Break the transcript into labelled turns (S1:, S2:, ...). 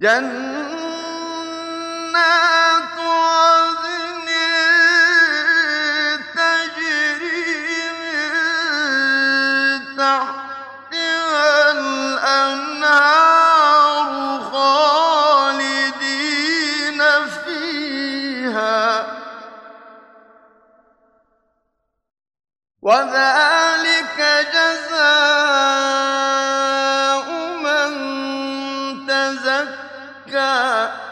S1: جنات عدن تجري من تحتها الأنهار خالدين فيها وذلك جزاء من تزكى